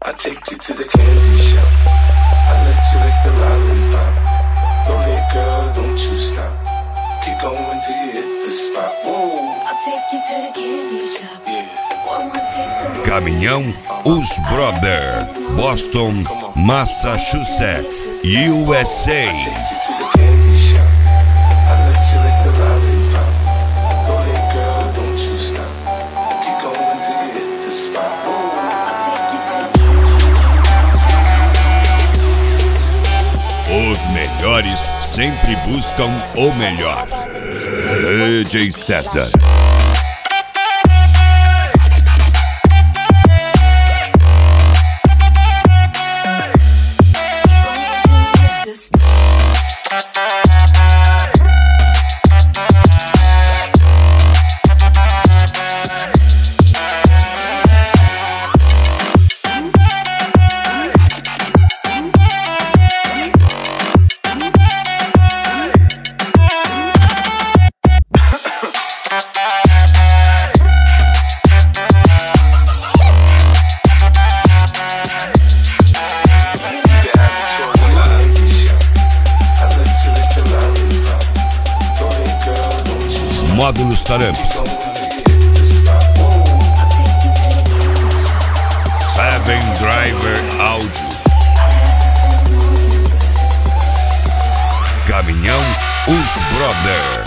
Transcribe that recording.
I take you to the candy shop. I let you lick the lollipop. Go ahead, girl, don't you stop. Keep going till you hit the spot. Whoa. I'll take you to the candy shop. Yeah. One more taste of Caminhão Os Brother, Boston, Massachusetts, USA. Take you to the candy shop. I let you lick the lollipop. Go ahead, girl, don't you stop. Keep going till you hit the spot. Whoa. I'll take you to the Os melhores sempre buscam o melhor. DJ César. Módulos Taramps. 7 Driver Áudio. Caminhão Os Brother.